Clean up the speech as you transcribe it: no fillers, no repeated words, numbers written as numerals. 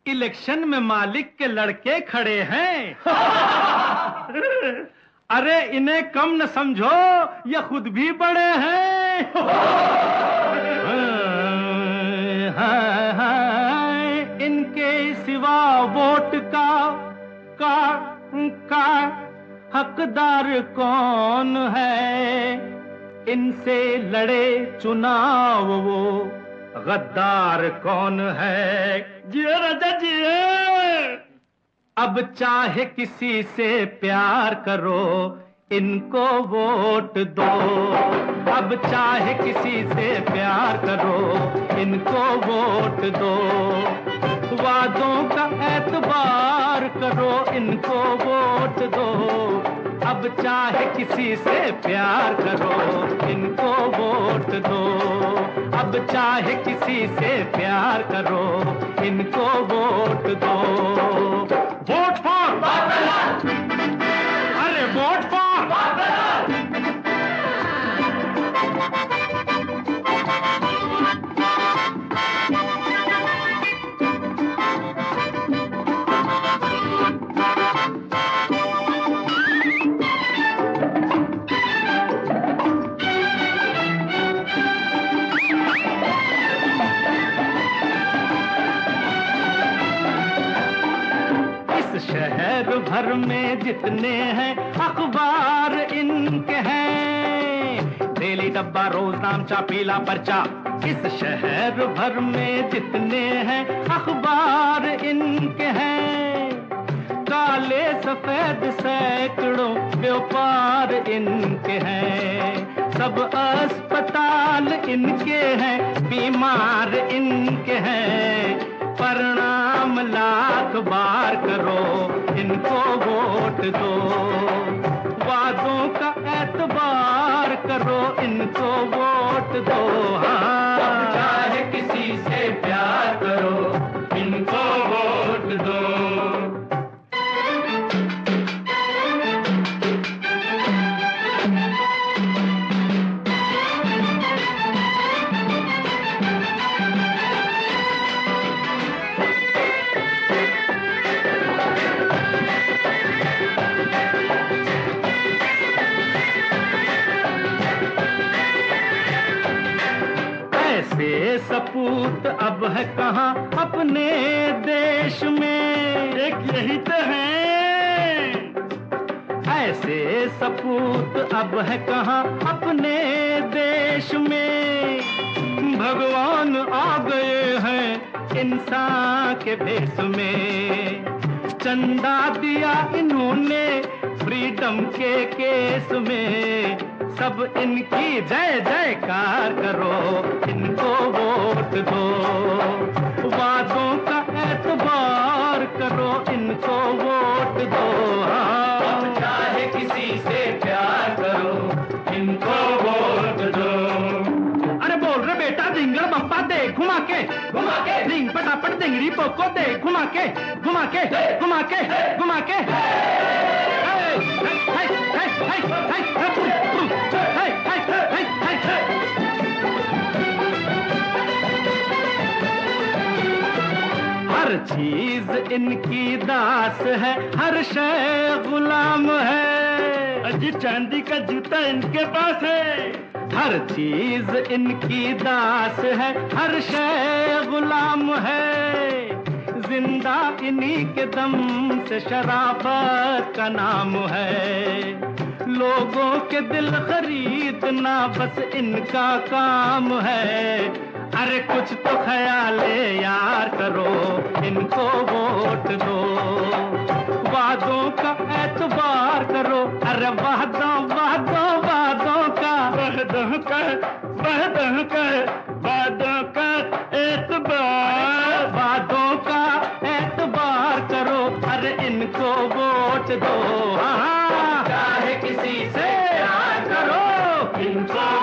Election में मालिक के लड़के खड़े हैं। अरे इन्हें कम न समझो, ये खुद भी बड़े हैं। इनके सिवा वोट का हकदार कौन है? इनसे लड़े चुनाव वो गद्दार कौन है? जिए राजा जिए। अब चाहे किसी से प्यार करो, इनको वोट दो। अब चाहे किसी से प्यार करो, इनको वोट दो। वादों का एतबार करो, इनको वोट दो। अब चाहे किसी से प्यार करो, इनको वोट दो। अब चाहे किसी से प्यार करो, इनको वोट दो। Vote for Babulal. अरे वोट फॉर बाबूलाल। शहर भर में जितने हैं अखबार इनके हैं, डेली डब्बा, रोज नामचा, पीला पर्चा। इस शहर भर में जितने हैं अखबार इनके हैं, काले सफेद सैकड़ों व्यापार इनके हैं। सब अस्पताल इनके हैं, बीमार इनके हैं। परिणाम लाख बार करो, इनको वोट दो। वादों का एतबार करो, इनको वोट दो। हाँ, चाहे किसी से प्यार करो, इनको वोट दो। ऐसे सपूत अब है कहाँ अपने देश में, एक यही तो है। ऐसे सपूत अब है कहाँ अपने देश में। भगवान आ गए हैं इंसान के भेष में। चंदा दिया इन्होंने फ्रीडम के केस में। सब इनकी जय जयकार करो, इनको वोट दो। वादों का एतबार करो, इनको वोट दो। हाँ, चाहे किसी से प्यार करो, इनको वोट दो। अरे बोल रे बेटा, डिंगल बप्पा दे घुमा के डिंग पटापट डिंगरी पोको दे घुमा के घुमा के घुमा के घुमा के। हर चीज इनकी दास है, हर शय गुलाम है। अजी चांदी का जूता इनके पास है। हर चीज इनकी दास है, हर शय गुलाम है। जिंदा इन्हीं के दम से शराफत का नाम है। लोगों के दिल खरीदना बस इनका काम है। अरे कुछ तो ख्याले यार करो, इनको वोट दो। वादों का एतबार करो, अरे वादों वादों वादों का वादों का एतबार। वादों का एतबार करो, अरे इनको वोट दो। हाँ, चाहे किसी से प्यार करो, इनको